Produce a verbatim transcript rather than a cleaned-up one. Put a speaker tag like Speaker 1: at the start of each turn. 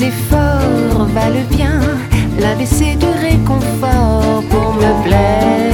Speaker 1: efforts valent bien l'A B C du réconfort pour me plaire.